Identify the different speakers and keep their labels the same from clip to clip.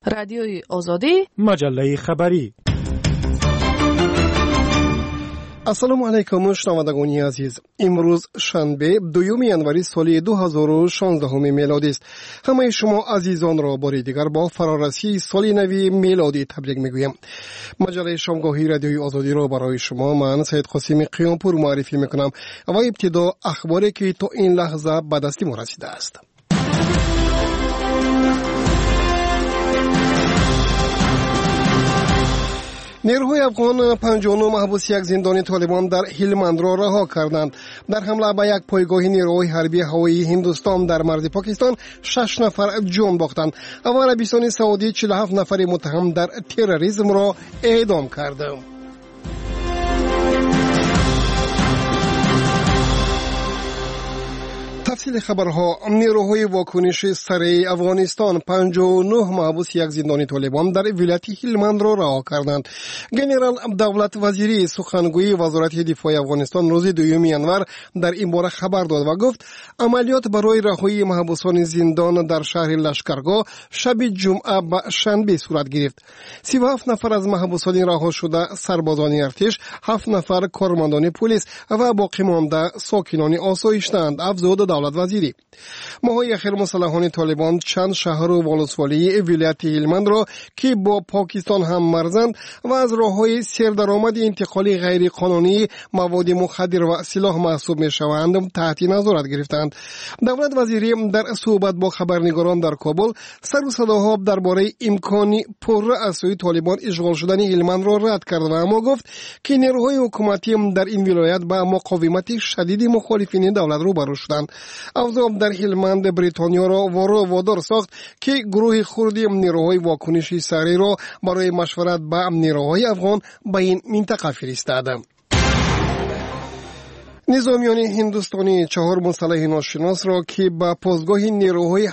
Speaker 1: رادیوی آزادی،
Speaker 2: مجله خبری.
Speaker 3: السلام علیکم شنوندگان عزیز. امروز شنبه 2 ینوری سال 2016 میلادی است. همه شما عزیزان را بار دیگر با فرارسی سال نو میلادی تبریک میگویم. مجله شامگاهی رادیوی آزادی را برای شما من سید قاسم قیامپور معرفی میکنم و ابتدا اخباری که تا این لحظه به دست ما رسیده است. نیروهای افغان 59 محبوس یک زندانی طالبان در هلمند را رها کردند. در حمله به یک پایگاه نیروهای حربی هوایی هندوستان در مرز پاکستان 6 نفر جان باختند و عربستان سعودی 47 نفر متهم در تروریسم را اعدام کرد. تفصیل خبرها. نیروهای واکنش سریع افغانستان 59 محبوس یک زندانی طالبان در ولایت هلمند را رها کردند. گنرال دولت وزیری سخنگوی وزارت دفاع افغانستان روز 2 ینور در این باره خبر داد و گفت عملیات برای رهایی محبوسان زندان در شهر لشکرگاه شب جمعه به شنبه صورت گرفت. 37 نفر از محبوسان رها شده سربازان ارتش، 7 نفر کارمندان پلیس و باقی مانده ساکنان آسایش‌اند، افزود دولت وزیری. ماهای اخیر مسلحان طالبان چند شهر و ولسوالی ولایت هلمند را که با پاکستان هم مرزند و از راههای سردرآمد انتقالی غیر قانونی مواد مخدر و سلاح محسوب می شوند تحت نظارت گرفتند. دولت وزیری در صحبت با خبرنگاران در کابل سر و صداها درباره امکانی پررو از سوی طالبان اشغال شدن هلمند را رد کرد و اما گفت که نیروهای حکومتی در این ولایت با مقاومت شدید مخالفین دولت روبرو شدند. افزود در هلمند بریتانیا را وادار ساخت که گروه کردی نیروهای واکنشی سریع را برای مشورت با نیروهای افغان به این منطقه فرستاد. نظامیان هندوستانی 4 مسلح ناشناس را که به پایگاه نیروهای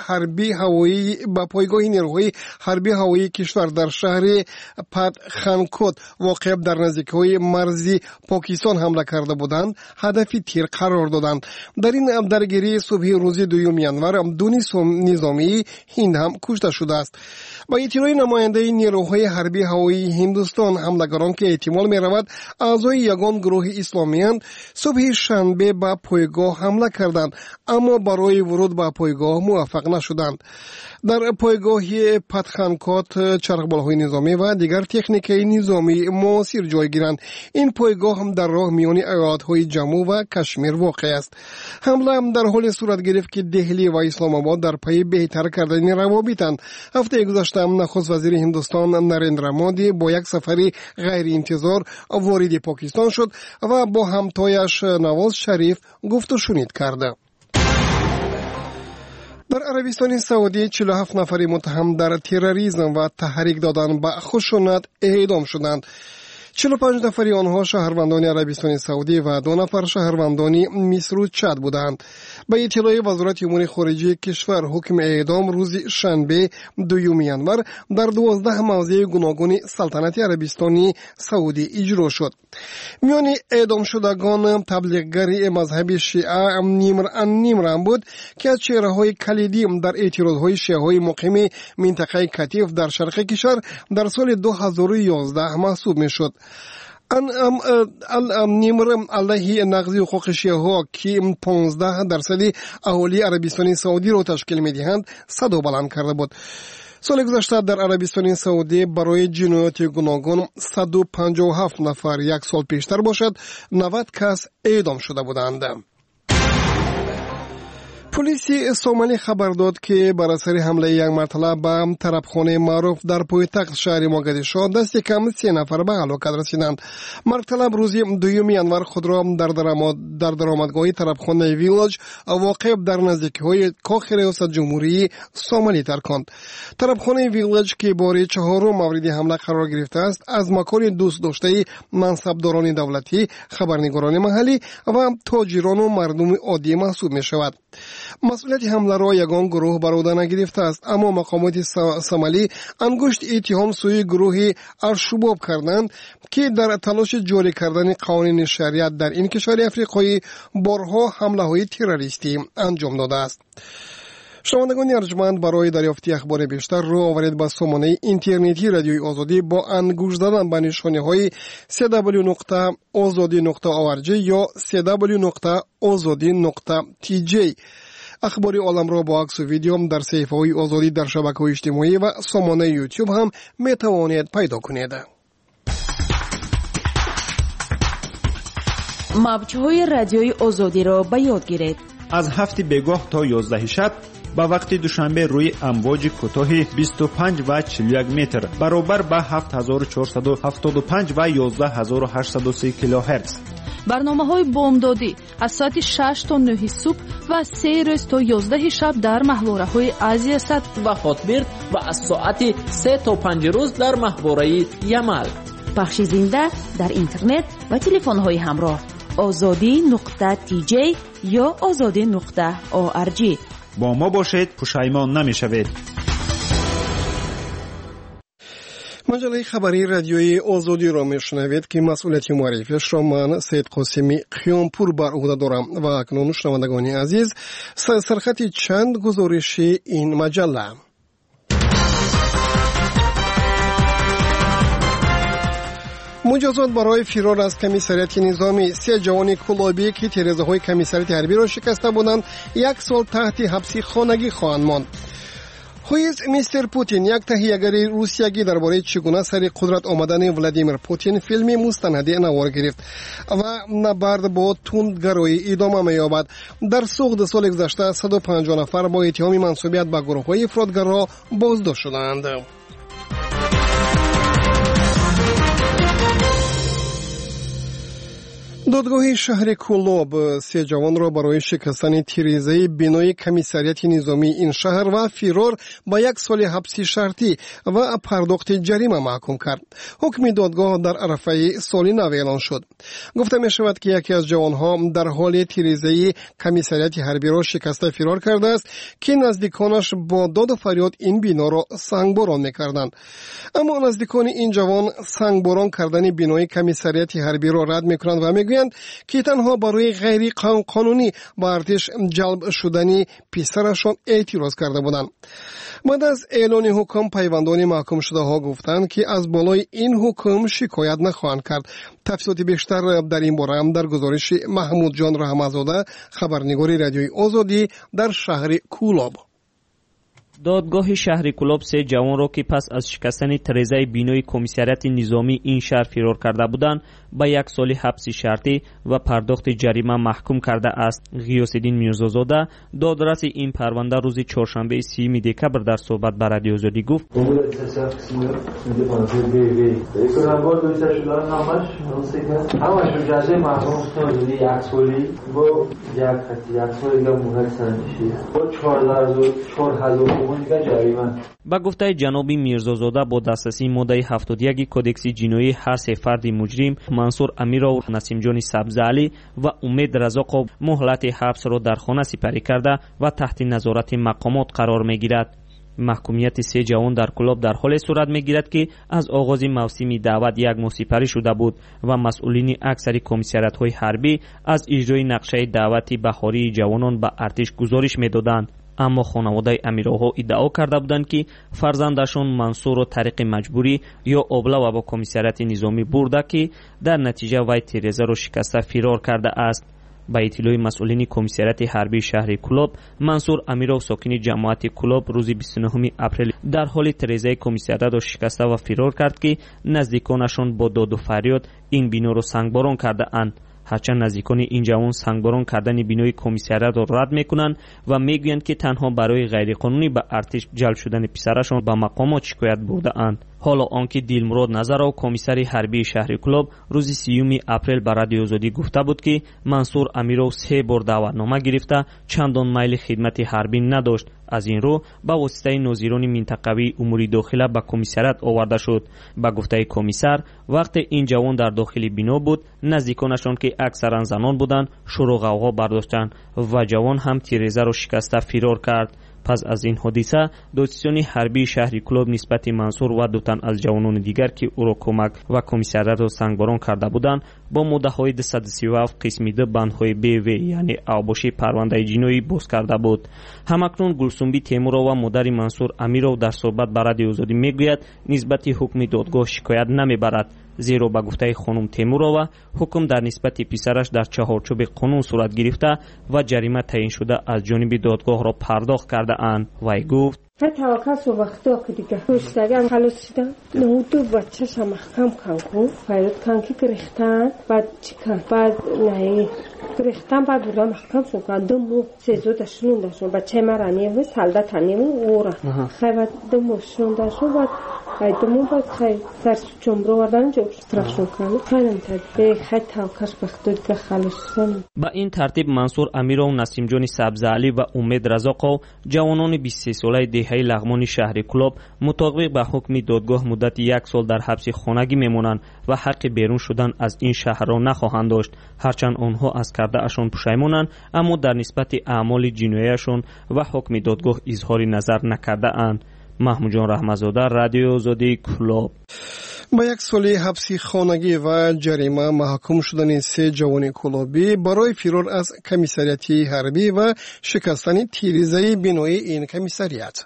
Speaker 3: حربی هوایی کشور در شهر پدخانکوت واقع در نزدیکی مرز پاکستان حمله کرده بودند هدف تیر قرار دادند. در این درگیری صبح روز 2 ینور 2 نظامی هند هم کشته شده است. با اطلاع نماینده نیروهای حربی هوایی هندوستان حملگران که احتمال می رود اعضای یگان گروه اسلامی‌اند صبح شنبه به پایگاه حمله کردند اما برای ورود به پایگاه موفق نشدند. در پایگاه پدخانکوت چرخبال‌های نظامی و دیگر تکنیک‌های نظامی معاصر جای گیرند. این پایگاه هم در راه میان ایالت‌های جموں و کشمیر واقع است. حمله هم در حال صورت گرفت که دهلی و اسلام آباد در پی بهتر کردن روابطند. هفته گذشته نخست وزیر هندوستان نریندرا مودی با یک سفر غیر انتظار وارد پاکستان شد و با همتایش نواز شریف گفت و شنید کرده. در عربستان سعودی 47 نفر متهم در تروریسم و تحریک دادن به خشونت اعدام شدند. 45 نفری آنها شهروندان عربستان سعودی و 2 نفر شهروندان مصر و چاد بودند. به اطلاع وزارت امور خارجه کشور حکم اعدام روز شنبه 2 ینور در 12 موضع گوناگون سلطنت عربستان سعودی اجرا شد. میان اعدام شدگان تبلیغگر مذهب شیعه نیمر بود که از چهره‌های کلیدی در اعتراضهای شیعه‌های مقیم منطقه کتیف در شرق کشور در سال 2011 محسوب میشد. نیمر علیه نقض حقوق شیعه‌ها که 15% اهالی عربستان سعودی را تشکیل می‌دهند صدا بلند کرده بود. سال گذشته در عربستان سعودی برای جنایات گوناگون 157 نفر، یک سال پیشتر باشد 90 کس اعدام شده بودند. پلیس سومالی خبر داد که بر اثر حمله یک مرتبه به طربخانه معروف در پایتخت شهر موگادیشو دست کم 3 نفر به هلاکت رسیدند. مرتبه روز 2 ینور خود را در درآمدگاه طربخانه ویلاج واقع در نزدیکی کاخ ریاست جمهوری سومالی ترکاند. طربخانه ویلاج که بار 4 مورد حمله قرار گرفته است از مکان دوست داشته منصبداران دولتی، خبرنگاران محلی و تاجران و مردم عادی محسوب می شود. مسئولیت حمله را یگان گروه بر عهده نگرفته است، اما مقامات سومالی انگشت اتهام سوی گروه الشباب کردند که در تلاش جاری کردن قوانین شریعت در این کشور افریقایی بارها حمله های تروریستی انجام داده است. شنوندگان ارجمند، برای دریافت اخبار بیشتر رو آورید به سامانه اینترنتی رادیوی آزادی با انگوش زدن به نشانه‌های www.azadi.org یا www.azadi.tj. اخبار عالم را با عکس و ویدیو در صفحه‌های آزادی در شبکه‌های اجتماعی و سامانه یوتیوب هم می‌توانید پیدا کنید.
Speaker 1: موج‌های رادیوی آزادی را به یاد گیرید.
Speaker 2: از 7 بگاه تا 11 شب با وقت دوشنبه روی امواج کوتاه 25 و 41 متر برابر با 7475 و 11830 کیلوهرتز.
Speaker 4: برنامه‌های بامدادی از ساعت 6 تا 9 صبح و 3 روز تا 11 شب در محوره‌های آسیا صد
Speaker 5: و خاطبرد و از ساعت 3 تا 5 روز در محوره یمل.
Speaker 1: پخش زنده در اینترنت و تلفن‌های همراه azadi.tj یا azadi.org.
Speaker 2: با ما باشید، پشیمان نمی‌شوید.
Speaker 3: مجله خبری رادیوی آزادی را میشنوید که مسئولیت معرفیش را من سید قاسمی خیامپور بر عهده دارم و اکنون شنوندگان عزیز سرخط چند گزارش این مجله. مجازات برای فرار از کمیساریات نظامی. 3 جوان کلابی که تیره‌های کمیساریات حربی را شکسته بودند 1 سال تحت حبس خانگی خواهند ماند. خویز میستر پوتین، یک تهیه‌گر روسیایی، درباره چگونه سر قدرت آمدن ولادیمیر پوتین فیلمی مستندی نوار گرفت و نبرد با تندگرایی ادامه می‌یابد. در سقوط سال گذشته 150 نفر با اتهام منسوبیت به گروه‌های افراطگرا بازداشت شدند. دادگاه شهر کولوب 3 جوان را برای شکستن تیریزه بینای کمیساریات نظامی این شهر و فرار با 1 سال حبس شرطی و پرداخت جریمه محکوم کرد. حکم دادگاه در عرفه سال نو اعلان شد. گفته می شود که یکی از جوانها در حال تیریزه کمیساریات حربی را شکسته فرار کرده است که نزدیکانش با داد و فریاد این بنا را سنگباران می‌کردند. اما نزدیکان این جوان سنگباران کردن بینای کمیساریات حربی را رد می‌کنند و می‌گویند که تنها برای غیر قانونی با ارتش جلب شدنی پسرشان اعتراض کرده بودند. بعد از اعلان حکم پیوندان محکوم شده ها گفتند که از بالای این حکم شکایت نخواهند کرد. تفصیلات بیشتر در این باره هم در گزارش محمود جان رحمتزاده، خبرنگار رادیوی آزادی در شهر کولاب.
Speaker 5: دادگاه شهر کولاب 3 جوان را که پس از شکستن تریزه بینای کمیساریات نظامی این شهر فرار کرده بودند با 1 سال حبس شرطی و پرداخت جریمه محکوم کرده است. غیاث‌الدین میرزازاده، دادرس این پرونده، روز چهارشنبه 30 دکبر در صحبت با رادیو آزادی گفت: با گفته جناب میرزازاده با دسترسی ماده 71 کدکس جنایی هر 3 فرد مجرم منصور امیرov، نسیم جان سبزعلی و امید رزاقov مهلت حبس را در خانه سپری کرده و تحت نظارت مقامات قرار میگیرد. محکومیت 3 جوان در کلاب در حال صورت میگیرد که از آغاز موسم دعوت 1 ماه سپری شده بود و مسئولین اکثر کمیساریات های حربی از اجرای نقشه دعوت بهاری جوانان به ارتش گزارش میدادند. اما خانواده امیرها ادعا کرده بودند که فرزندشان منصور را طریق مجبوری یا ابله و با کمیساریات نظامی برده که در نتیجه وی تیرزه را شکسته فرار کرده است. با اطلاع مسئولین کمیساریات حربی شهر کولاب، منصور امیرov ساکن جماعت کولاب روز 29 اپریل در حال تیرزه کمیساریات را شکسته و فرار کرد که نزدیکانشان با داد و فریاد این بنا را سنگباران کرده اند. هرچند نزدیکان این جوان سنگباران کردن بینای کمیساریات را رد میکنند و میگویند که تنها برای غیرقانونی به ارتش جلب شدن پسرشان به مقامات شکایت برده اند. حالا آنکه دلمراد نظرov، کمیسر حربی شهر کولاب، روز 30 اپریل به رادیو آزادی گفته بود که منصور امیرov 3 بار دعوتنامه گرفته چندان میل خدمت حربی نداشت. از این رو با واسطه ناظران منطقوی امور داخله به کمیساریات آورده شد. با گفته کمیسر، وقت این جوان در داخل بنا بود، نزدیکانشان که اکثرا زنان بودند شور و غوغا برداشتند و جوان هم تیرزه را شکسته فرار کرد. پس از این حادثه دادستان حربی شهر کلوب نسبت منصور و دو تن از جوانان دیگر که او را کمک و کمیسریات را سنگباران کرده بودند با مدت‌های 237 قسم د بندهای BV یعنی اوباشی پرونده جنایی باز کرده بود. همکنون گلسنبی تیمورова و مادر منصور امیرov در صحبت با رادیو آزادی میگوید نسبت حکم دادگاه شکایت نمیبرد، زیرا به گفته خانم تیمورова حکم در نسبت پسرش در چهارچوب قانون صورت گرفته و جریمه تعیین شده از جانب دادگاه را پرداخت کرده اند. وی گفت
Speaker 6: توقع وقتا که دیگه پشتگم خلاص شدم نهودو بچه‌ش محکم کنکو فایده کنکی گرفتن بعد چیکار بعد نه گرفتن بعد بودم محکم شدن دو مو سه داشتن داشتن بچه مرانی و سالده تانی و اورا خیلی دو موشون داشتن بعد دو بعد خیلی سر جمرو وردن جو استراشون کنه خیلی نمی‌تونی خیلی توقعش بخدود که خلاص شدن.
Speaker 5: با این ترتیب منصور امیرov، نسیم جان سبزعلی و امید رزاقov جوانان 23 ساله دهه لغمان شهر کلوب مطابق به حکم دادگاه مدت 1 سال در حبس خانگی میمونند و حق بیرون شدن از این شهر را نخواهند داشت. هرچند آنها از کرده اشان پشیمانند اما در نسبت اعمال جناییشان و حکم دادگاه اظهار نظر نکرده اند. محمود جان رحمتزاده، رادیو آزادی کلوب.
Speaker 3: با 1 سال حبس خانگی و جریمه محکوم شدن 3 جوان کلوبی برای فرار از کمیسریات حربی و شکستن تیریزه بنای این کمیسریات.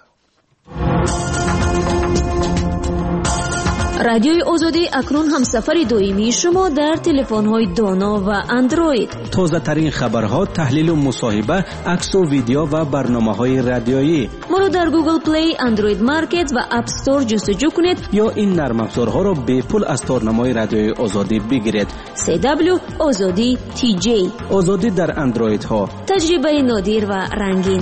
Speaker 7: رادیوی آزادی اکنون همسفر دائمی شما در تلفن‌های دانا و اندروید.
Speaker 8: تازه ترین خبرها، تحلیل و مصاحبه، عکس و ویدیو و برنامه‌های رادیویی.
Speaker 7: ما رو در گوگل پلی، اندروید مارکت و اپ استور جستجو کنید
Speaker 8: یا این نرم افزارها را به پول از تارنمای رادیوی آزادی بگیرید.
Speaker 7: CW آزادی TJ.
Speaker 8: آزادی در اندروید ها.
Speaker 7: تجربه نادر و رنگین.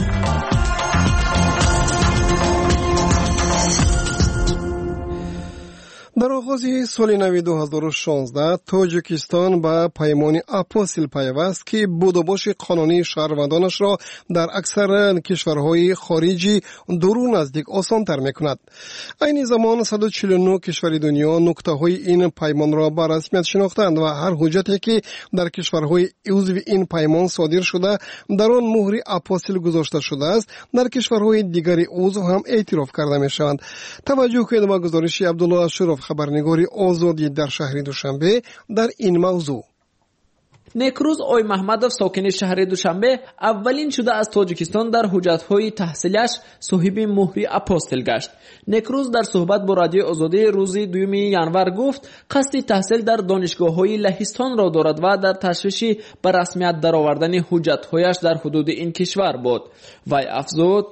Speaker 3: در آغاز سال نو 2016 تاجیکستان به پیمان اپوسیل پیوست که بودوباش قانونی شهروندانش را در اکثر کشورهای خارجی درو نزدیک آسان‌تر می‌کند. این زمان 149 کشور دنیا نقطه‌های این پیمان را به رسمیت شناختند و هر حجتی که در کشورهای عضو این پیمان صادر شده در آن مهر اپوسیل گذاشته شده است، در کشورهای دیگر عضو هم اعتراف کرده می‌شوند. توجه کنید به گزارش عبدالله اشرف، خبرنگار آزادی در شهر دوشنبه، در این موضوع.
Speaker 9: نکروز اوی محمدов ساکن شهر دوشنبه اولین شده از تاجیکستان در حجت‌های تحصیلیش صاحب مهر اپوستل گشت. نکروز در صحبت با رادیو آزادی روز 2 ینور گفت قصد تحصیل در دانشگاه‌های لهستان را دارد و در تشویش به رسمیت درآوردن حجت‌هایش در حدود این کشور بود. وی افزود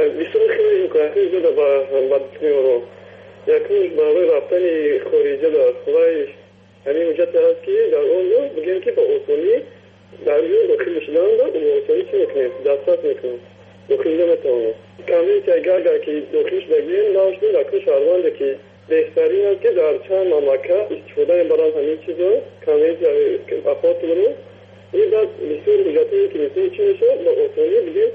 Speaker 10: یکیش برای رفتن خارجه داشت خدای همین حجت هست که در اون رو بگیم که با اصولی در اون داخل شدن دا اون اصولی چی میکنیم؟ دستات میکنیم داخل نمیتونه کمی که اگر که داخلش بگیم ناشده داخل شهروانده که بهترین است که در چند مملکت استفاده برای همین چیزا کمی که افات رو این بعد بسیار حجتی که میتونی چی میشه با اصولی بگیم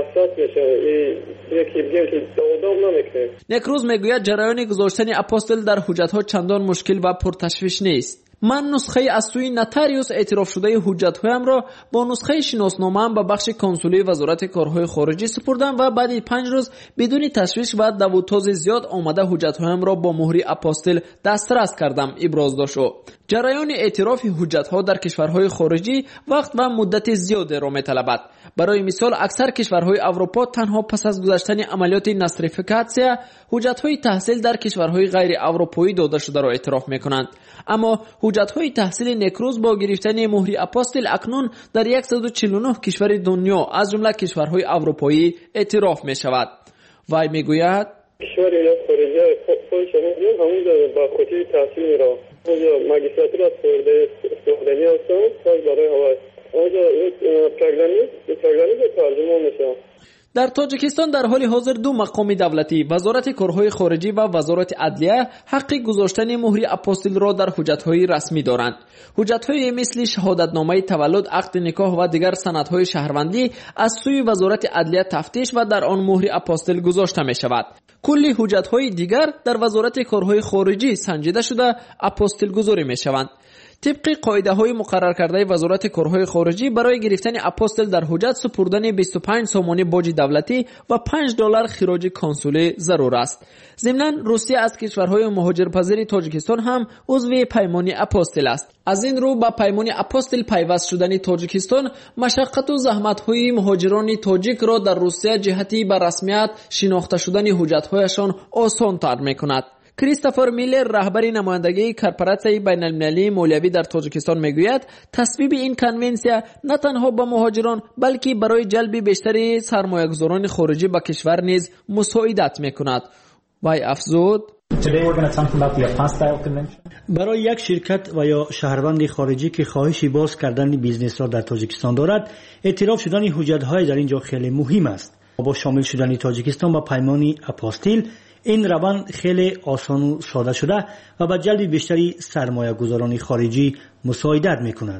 Speaker 9: نکروز میگوید جریان گذاشتن اپوستل در حجت‌ها چندان مشکل و پرتشویش نیست. من نسخه از سوی نتاریوس اعتراف شده حجت‌هایم را با نسخه شناسنامه‌ام به بخش کنسولی وزارت کارهای خارجی سپردم و بعد 5 روز بدون تشویش و دوتاز زیاد آمده حجت‌هایم را با مهر اپوستل دسترس کردم. ابراز داشت. جریان اعتراف حجت‌ها در کشورهای خارجی وقت و مدت زیادی را می‌طلبد. برای مثال اکثر کشورهای اروپا تنها پس از گذشتن عملیات ناستریفیکاسیا حجت‌های تحصیل در کشورهای غیر اروپایی داده شده را اعتراف می‌کنند. اما حجت‌های تحصیل نکروز با گرفتن مهر اپوستل اکنون در 149 کشور دنیا از جمله کشورهای اروپایی اعتراف می‌شود. وی می‌گوید
Speaker 10: کشوری خارجی خودش همون با خودی تحصیل را ماجستراتور از سودانی هستند تا برای هوا آنجا پروگرامی ترجمه میشه.
Speaker 9: در تاجیکستان در حال حاضر 2 مقام دولتی، وزارت کارهای خارجی و وزارت عدلیه، حق گذاشتن مهر اپوستل را در حجت‌های رسمی دارند. حجت‌های مثل شهادتنامه تولد، عقد نکاح و دیگر سندهای شهروندی از سوی وزارت عدلیه تفتیش و در آن مهر اپوستل گذاشته می‌شود. کلی حجت‌های دیگر در وزارت کارهای خارجی سنجیده شده اپوستل گذاری می‌شوند. طبق قاعده‌های مقرر کرده وزارت کارهای خارجی برای گرفتن اپوستل در حجت سپردن 25 سامانه باج دولتی و $5 خراج کنسولی ضرور است. ضمناً روسیه از کشورهای مهاجرپذیر تاجیکستان هم عضو پیمان اپوستل است. از این رو با پیمان اپوستل پیوست شدن تاجیکستان مشقت و زحمت‌های مهاجران تاجیک را در روسیه جهتی به رسمیت شناخته شدن حجت‌هایشان آسان‌تر می‌کند. کریستوفر میلر رهبر نمایندگی کارپوراسیون بین‌المللی مولوی در تاجیکستان میگوید تصویب این کنونسیا نه تنها به مهاجران بلکه برای جلب بیشتر سرمایه‌گذاران خارجی به کشور نیز مساعدت میکند. وی افزود
Speaker 11: برای یک شرکت و یا شهروند خارجی که خواهش باز کردن بیزنس را در تاجیکستان دارد، اعتراف شدن حجت‌های در اینجا خیلی مهم است. با شامل شدن تاجیکستان با پیمان اپوستل این روند خیلی آسان و ساده شده و به جلب بیشتری سرمایه گذاران خارجی مساعدت می کند.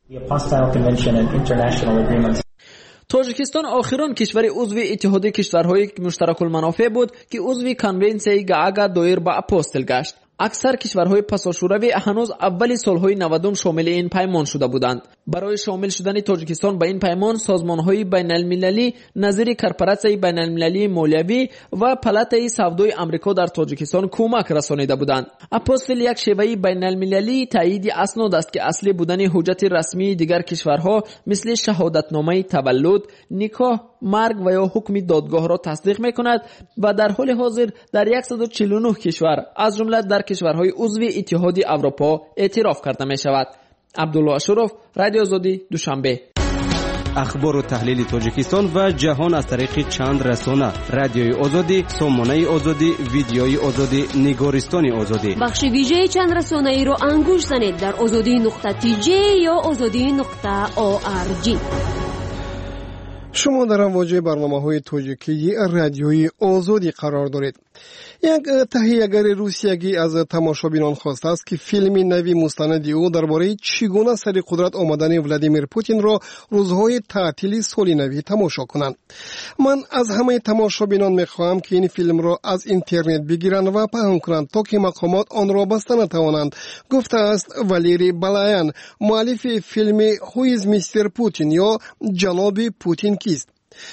Speaker 9: تاجیکستان آخران کشور عضو اتحاد کشورهای مشترک المنافع بود که عضو کنونسیون گاگا دایر به اپوستل گشت. اکثر کشورهای پساشوروی هنوز اول سالهای 90 شامل این پیمان شده بودند. برای شامل شدن تاجیکستان به این پیمان سازمانهای بین‌المللی نظیر کارپوراسیون بین‌المللی مولوی و پالاتای سودای آمریکا در تاجیکستان کمک رسانیده بودند. اپوستل یک شیوه بین‌المللی تایید اسناد است که اصلی بودن حجت رسمی دیگر کشورها مثل شهادتنامه تولد، نکاح، مرگ و یا حکم دادگاه را تصدیق می‌کند و در حال حاضر در 149 کشور از جمله در کشورهای عضو اتحاد اروپا اعتراف کرده می‌شود. عبدالله اشرف، رادیو آزادی، دوشنبه.
Speaker 12: اخبار و تحلیل تاجیکستان و جهان از طریق چند رسانه: رادیوی آزادی، سامانه آزادی، ویدیوی آزادی، نگارستان آزادی.
Speaker 7: بخش ویژه چند رسانه ای را انگوش زنید در azadi.tj یا azadi.org.
Speaker 3: شما در امواج برنامه‌های تاجیکی رادیوی آزادی قرار دارید. یک تهیه‌گر روسیایی از تماشابینان خواسته است که فیلم نوی مستند او درباره چگونه سر قدرت آمدن ولادیمیر پوتین را روزهای تعطیل سال نوی تماشا کنند. من از همه تماشابینان می‌خواهم که این فیلم را از اینترنت بگیرند و پهن کنند تا که مقامات آن را بسته نتوانند، گفته است والری بالایان، مؤلف فیلم هویز میستر پوتین یا جناب پوتین کیست.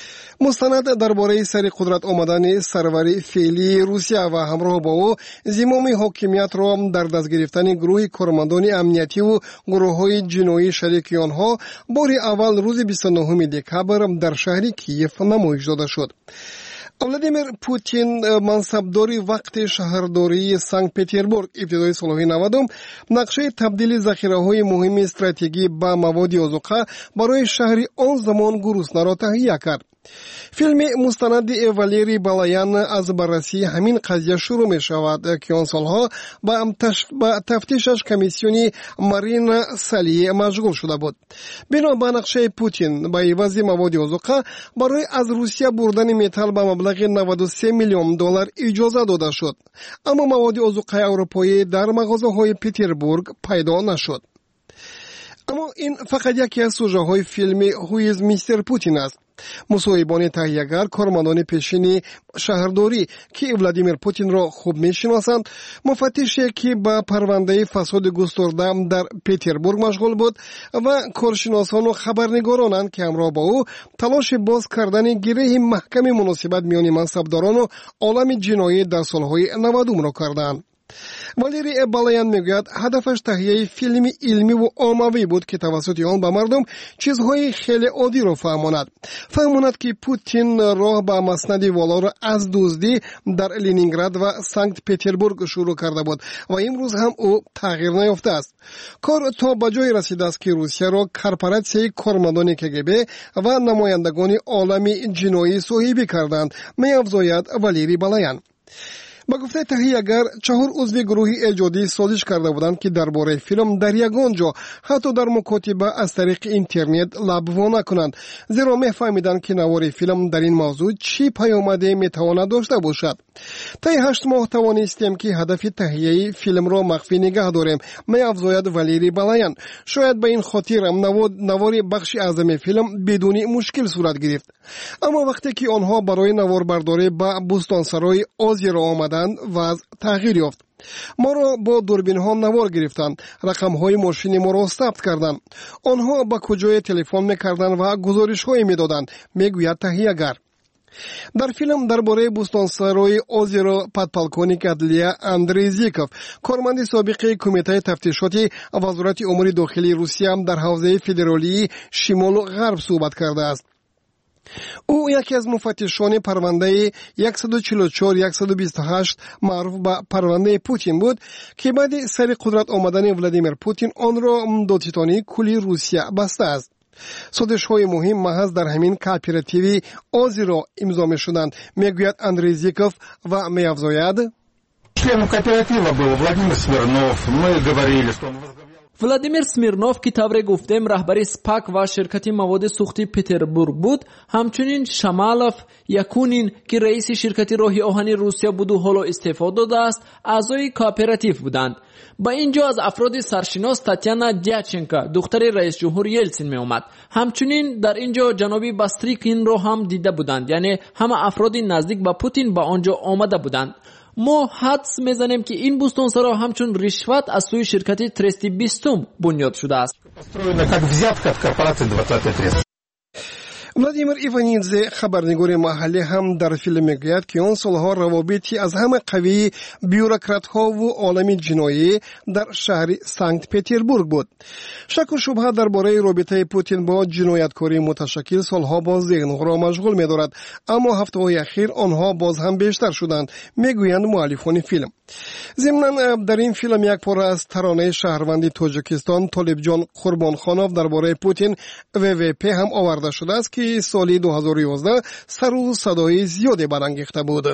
Speaker 3: مستند درباره سر قدرت آمدن سرور فعلی روسیه و همراه با او زمام حاکمیت را در دست گرفتن گروه کارمندان امنیتی و گروه‌های جنایی شریک آنها بار اول روز 29 دکبر در شهر کیف نمایش داده شد. ولادیمیر پوتین منصبداری وقت شهرداری سنت پترزبورگ ابتدای سالهای 90 نقشه تبدیل ذخیره‌های مهم استراتژیکی به مواد آذوقه برای شهر آن زمان گروسنه را تهیه کرد. فیلم مستند والری بالایان از بررسی همین قضیه شروع می شود که آن سالها با تفتیشش کمیسیونی مارین سالی مشغول شده بود. بنا به نقشه پوتین با عوض مواد آذوقه برای از روسیه بردن متل به مبلغ 93 میلیون دلار اجازه داده شد، اما مواد آذوقه اروپایی در مغازه‌های پترزبورگ پیدا نشد. اما این فقط یکی از سوژه های فیلم هویز میستر پوتین است. مصاحبان تهیه‌گر کارمندان پیشین شهرداری که ولادیمیر پوتین را خوب می‌شناسند، مفتشی که با پرونده فساد گسترده در پترزبورگ مشغول بود و کارشناسان و خبرنگارانند که همراه با او تلاش باز کردن گره محکم مناسبت میان منصبداران و عالم جنایی در سالهای 90 را کردند. والری بالایان میگوید هدفش تهیه فیلمی علمی و عاموی بود که توسط آن به مردم چیزهای خیلی عادی را فهماند که پوتین راه به مسند والا را از دزدی در لنینگراد و سنت پترزبورگ شروع کرده بود و امروز هم او تغییر نیافته است. کار تا به جای رسیده است که روسیه را کارپوراسیون کارمندان کگب و نمایندگان عالم جنایی صاحبی کردند، می‌افزاید والری بالایان. با گفته تهیه‌گر 4 عضو گروه ایجادی سازش کرده بودند که درباره فیلم در یگان جا حتی در مکاتبه از طریق اینترنت لب وا نکنند، زیرا می‌فهمیدند که نوار فیلم در این موضوع چی پیامده میتواند داشته باشد. طی 8 ماه توانستیم که هدف تهیه فیلم را مخفی نگه داریم، می‌افزاید والری بالایان. شاید به این خاطر نوار بخش اعظم فیلم بدون مشکل صورت گرفت، اما وقتی که آنها برای نوار برداری به بستانسرای آزی را آمدند وضع تغییر یافت. ما را با دوربین ها نوار گرفتند، رقم های ماشین ما را ثبت کردند. آنها با کجای تلفن میکردند و گزارش های میدادند، میگوید تهیه‌گر. در فیلم درباره بوستانسرای اوزیرو پادپالکونیک عدلیه اندری زیکوف، کارمند سابق کمیته تفتیشاتی وزارت امور داخلی روسیه هم در حوزه فدرالی شمال و غرب صحبت کرده است. او یکی از مفتشان پرونده 144-128 معروف به پرونده پوتین بود که بعد سر قدرت آمدن ولادیمیر پوتین آن را دادستانی کلی روسیه بسته است. سودش های مهم محض در همین کاپیراتیوی اوزیرو امضا می شدند، میگوید اندری زیکوف و می افزاید
Speaker 13: членом кооператива был Владимир Смирнов. Мы говорили, что он
Speaker 9: ولادیمیر سمیرنوف که طور گفتیم رهبری سپاک و شرکت مواد سوختی پتربورگ بود، همچنین شمالوف یکونین که رئیس شرکت راه آهن روسیه بود و حالا استعفا داده است، اعضای کооپراتیو بودند. با اینجا از افراد سرشناس تاتیانا دیاچنکا دختر رئیس جمهور یلتسین می اومد. همچنین در اینجا جنابی باستریکین رو هم دیده بودند، یعنی همه افراد نزدیک به پوتین با آنجا آمده بودند. ما حدس میزنیم که این بوستانسرا همچون رشوت از سوی شرکت ترستی 20 بنیاد شده است.
Speaker 3: ولادیمیر ایوانیدزه خبرنگار محلی هم در فیلم میگوید که آن سالها روابطی از همه قوی بیوروکرات ها و عالم جنایی در شهر سنت پتربورگ بود. شک و شبهه درباره رابطه پوتین با جنایتکاری متشکل سالها باز ذهن را مشغول می‌دارد، اما هفته‌های اخیر آنها باز هم بیشتر شدند، میگویند مؤلفان فیلم. ضمناً در این فیلم یک پاره از ترانه شهروند تاجیکستان طالبجان قربانخانوف درباره پوتین WWP هم آورده شده است که سال 2011 سر و صدای زیادی برانگیخته بود.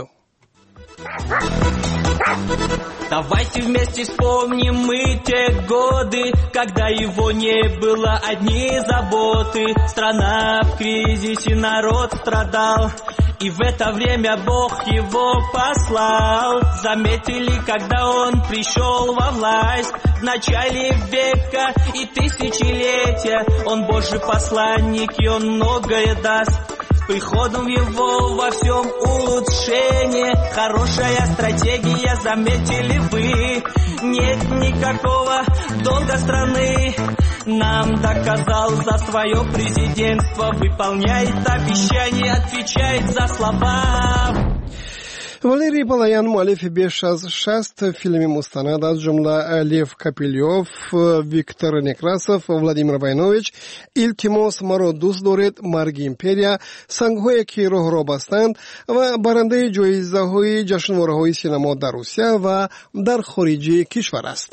Speaker 14: Давайте вместе вспомним мы те годы, когда его не было одни заботы. Страна в кризисе, народ страдал, и в это время Бог его послал. Заметили, когда он пришел во власть, в начале века и тысячелетия. Он Божий посланник, и он многое даст. Приходом его во всем улучшение, хорошая стратегия, заметили вы. Нет никакого долга страны, нам доказал за свое президентство, выполняет обещания, отвечает за слова.
Speaker 3: والری پالایان مؤلف بیش از 60 فیلم مستند از جمله لیف کاپیلیوف، ویکتور نیکراسوف، ولادیمیر واینوویچ، ایلتیموس مرا دوست دارید، مرگ ایمپریا، سنگ‌هایی که راه را بستند و برنده جایزه‌های جشنواره‌های سینما در روسیه و در خارج کشور است.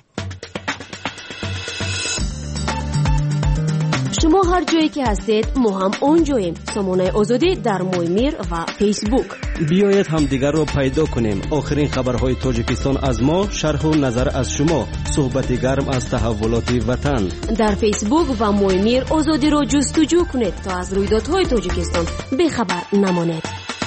Speaker 7: شما هر جایی که هستید ما هم اونجاییم. سامانه آزادی در مویمیر و فیسبوک.
Speaker 12: بیایید همدیگر را پیدا کنیم. آخرین خبرهای تاجیکستان از ما، شرح و نظر از شما، صحبت گرم از تحولات وطن.
Speaker 7: در فیسبوک و مویمیر آزادی را جستجو کنید تا از رویدادهای تاجیکستان بیخبر نمانید.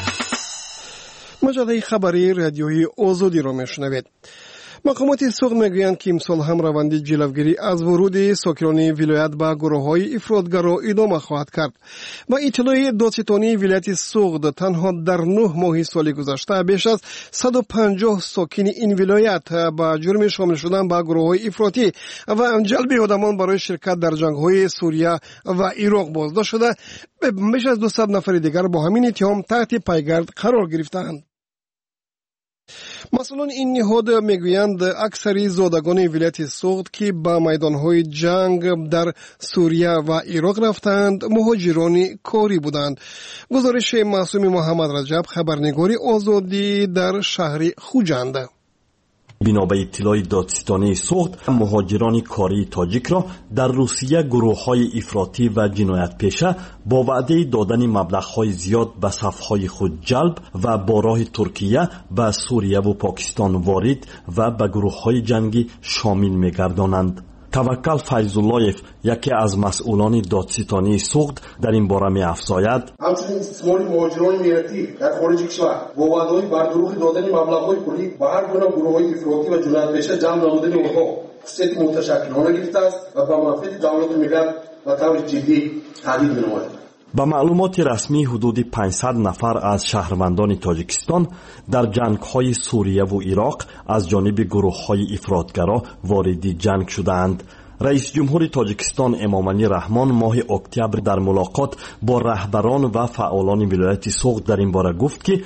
Speaker 3: مجله خبری رادیویی آزادی را میشنوید. مقامات سوق میگویند که امسال هم روند جلوگیری از ورود ساکنان ولایت به گروه‌های افراطگرا ادامه خواهد کرد. و اطلاع دادستانی ولایت سوق تنها در 9 ماه سال گذشته بیش از 150 ساکن این ولایت با جرم شامل شدن به گروه‌های افراطی و جلب آدمان برای شرکت در جنگ‌های سوریه و عراق بازداشت شده، بیش از 200 نفر دیگر با همین اتهام تحت پایگرد قرار گرفتند. مسئولان این نهاد میگویند اکثری زادگان ولایت سوق که به میدانهای جنگ در سوریه و عراق رفتند مهاجران کاری بودند. گزارش معصوم محمد رجب، خبرنگاری آزادی در شهر خوجند.
Speaker 15: بنا به اطلاع دادستانی سوخت، مهاجران کاری تاجیک را در روسیه گروه‌های افراطی و جنایت پیشه با وعده دادن مبلغ‌های زیاد به صف‌های خود جلب و با راه ترکیه به سوریه و پاکستان وارد و به گروه‌های جنگی شامل می‌گردانند. توکل فیض‌اللهیف، یکی از مسئولان دادستانی سوخت، در این باره می‌افزاید:
Speaker 16: همچنین استثمار مهاجران میراتی در خارج کشور با وعده‌های بردروغ دادن مبلغ‌های پولی به هر گونه گروه‌های افراطی و جنایت پیشه جمع نمودن آنها خصوصیت متشکلانه گرفته است و به منافع دولت و ملت و طور جدی تهدید می‌نماید.
Speaker 15: ба маълумоти расмӣ ҳудуди 500 нафар аз шаҳрвандони тоҷикистон дар ҷангҳои сурияву ироқ аз ҷониби гурӯҳҳои ифротгаро вориди ҷанг шудаанд. раис ҷумҳури тоҷикистон эмомалӣ раҳмон моҳи октябр дар мулоқот бо раҳбарон ва фаъолони вилояти суғд дар ин бора гуфт ки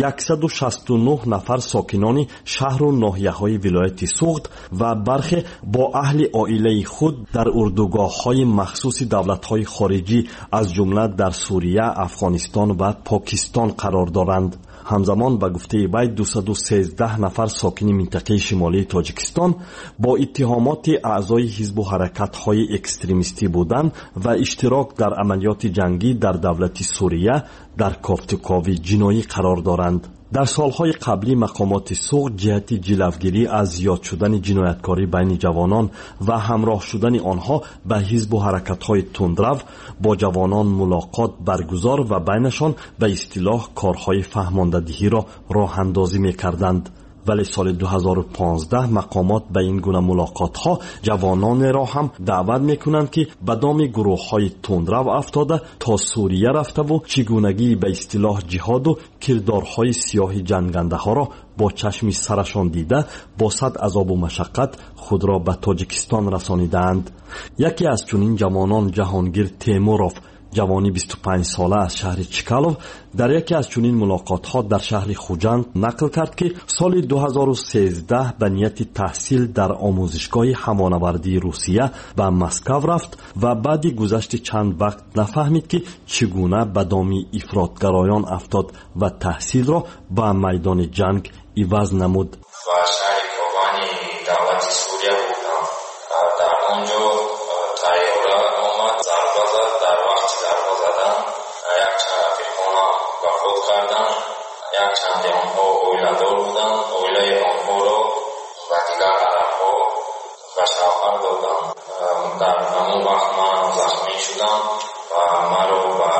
Speaker 15: 169 нафар сокинони шаҳру ноҳияҳои вилояти суғд ва бархе бо аҳли оилаи худ дар урдугоҳҳои махсуси давлатҳои хориҷӣ аз ҷумла дар Сурия, Афғонистон ва Покистон қарор доранд. ҳамзамон ба гуфтаи вай 213 нафар сокини минтақаи шимолии тоҷикистон бо иттиҳомоти аъзои ҳизбу ҳаракатҳои экстремистӣ будан ва иштирок дар амалиёти ҷангӣ дар давлати Сурия дар кортукови ҷиноӣ қарор доранд. дар солҳои қаблӣ мақомоти суғд ҷиҳати ҷилавгирӣ аз зиёд шудани ҷинояткорӣ байни ҷавонон ва ҳамроҳ шудани онҳо ба ҳизбу ҳаракатҳои тундрав бо ҷавонон мулоқот баргузор ва байнашон ба истилоҳ корҳои фаҳмондадиҳиро роҳандозӣ мекарданд. вале соли 2015 мақомот ба ин гуна мулоқотҳо ҷавононеро ҳам даъват мекунанд ки ба доми гурӯҳҳои тундрав афтода то Сурия рафтаву чигунагӣ ба истилоҳ ҷиҳоду кирдорҳои сиёҳи ҷангандаҳоро бо чашми сарашон дида бо сад азобу машаққат худро ба Тоҷикистон расонидаанд. яке аз чунин ҷавонон Ҷаҳонгир Темуров, ҷавони 25 сола аз шаҳри Чкалов, дар яке аз чунин мулоқотҳо дар шаҳри Хуҷанд нақл кард ки соли 2013 ба нияти таҳсил дар омӯзишгоҳи ҳавонавардии Русия ба Москав рафт ва баъди гузашти чанд вақт нафаҳмид ки чӣ гуна ба доми ифротгароён афтод ва таҳсилро ба майдони ҷанг иваз намуд.
Speaker 17: ва шаҳри Кобани давлати Сурия будам. дар онҷо тайёра омад, зарба зад. дар вақти зарба задан якчанд рафиқона вафот карданд. якчанди онҳо оиладор буданд. оилаи онҳоро ба дигар арабҳо ба шавҳар доданд. дар ҳамон вақт ман захмӣ шудам ва маро ба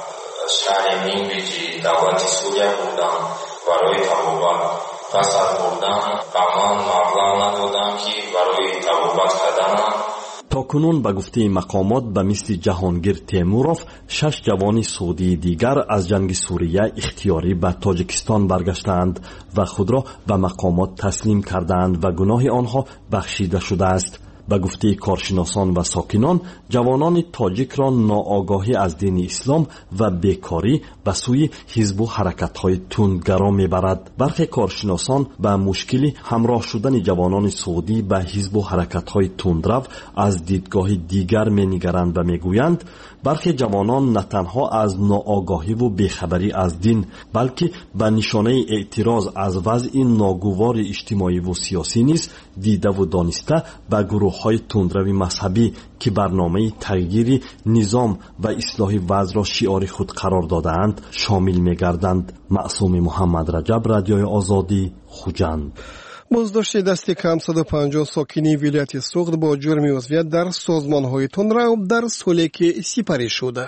Speaker 17: шаҳри Минбиҷи давлати Сурия бурданд барои табобат. пас аз бурдан ба ман маблағ надоданд ки барои табобат карданам.
Speaker 15: токунун ба гуфтаи мақомот ба мисли Ҷаҳонгир Темуров 6 ҷавони суғдии дигар аз ҷанги Сурия ихтиёрӣ ба Тоҷикистон баргаштаанд ва худро ба мақомот таслим кардаанд ва гуноҳи онҳо бахшида шудааст. ба гуфтаи коршиносон ва сокинон ҷавонони тоҷикро ноогоҳӣ аз дини ислом ва бекорӣ ба сӯи ҳизбу ҳаракатҳои тундгаро мебарад. бархе коршиносон ба мушкили ҳамроҳ шудани ҷавонони суғдӣ ба ҳизбу ҳаракатҳои тундрав аз дидгоҳи дигар менигаранд ва мегӯянд бархе ҷавонон на танҳо аз ноогоҳиву бехабарӣ аз дин, балки ба нишонаи эътироз аз вазъи ногувори иҷтимоиву сиёсӣ низ дидаву дониста ба гурӯҳҳои тундрави мазҳабӣ ки барномаи тағйири низом ва ислоҳи вазъро шиори худ қарор додаанд шомил мегарданд. маъсуми муҳаммад раҷаб, радиои озодӣ, Хуҷанд.
Speaker 3: боздошти дасти кам 150 сокини вилояти суғд бо ҷурми узвият дар созмонҳои тундрав дар соле ки сипарӣ шуда.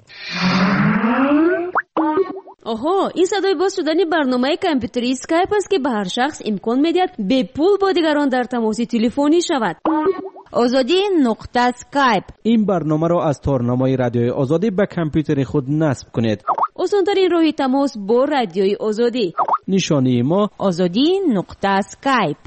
Speaker 7: оҳо, ин садои боз шудани барномаи компютери скайп аст ки ба ҳар шахс имкон медиҳад бепул бо дигарон дар тамоси телефонӣ шавад. озодӣ.скайп.
Speaker 8: ин барномаро аз торнамои радиои озодӣ ба компютери худ насб кунед.
Speaker 7: осонтарин роҳи тамос бо радиои озодӣ.
Speaker 8: нишонии мо
Speaker 1: озодӣ.скайп.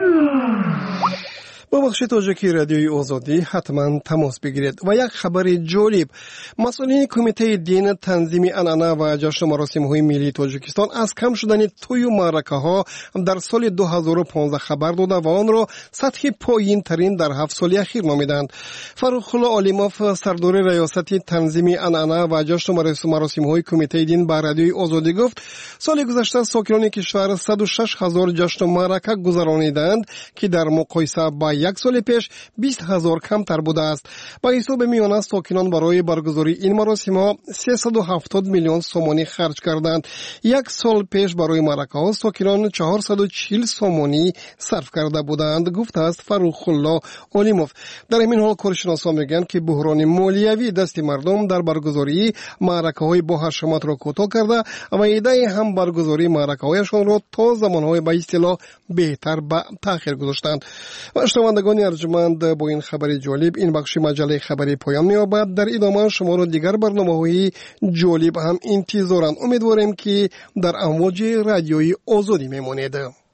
Speaker 3: با بخش تاجیکی رادیوی آزادی حتما تماس بگیرید. و یک خبر جالب، مسئولین کمیته دین تنظیم عنعنه و جشن و مراسم‌های ملی تاجیکستان از کم شدن توی معرکه‌ها در سال 2015 خبر داده و آن را سطح پایین‌ترین در 7 سال اخیر نامیدند. فروخ‌الله علیموف سردار ریاست تنظیم عنعنه و جشن و مراسم‌های کمیته دین به رادیوی آزادی گفت سال گذشته ساکنان کشور 106,000 جشن و معرکه گذرانیدند که در مقایسه با یک سال پیش 20,000 کمتر بوده است. با حساب میانه ساکنان برای برگزاری این مراسم‌ها 370 میلیون سومانی خرج کردند. یک سال پیش برای معرکه‌ها ساکنان 440 سومانی صرف کرده بودند، گفته است فروخ‌الله علیموف. در همین حال کارشناسان میگن که بحران مالیوی دست مردم در برگزاری معرکه‌های با حشمت را کوتاه کرده و ایده هم برگزاری معرکه‌هایشان را تا زمان‌های به اصطلاح بهتر به تأخیر گذاشتند. و شما شنوندگان ارجمند، با این خبر جالب این بخش مجله خبری پایان می‌یابد. در ادامه شما را دیگر برنامه‌های جالب هم انتظارم. امیدواریم که در امواج رادیویی آزادی میمانید.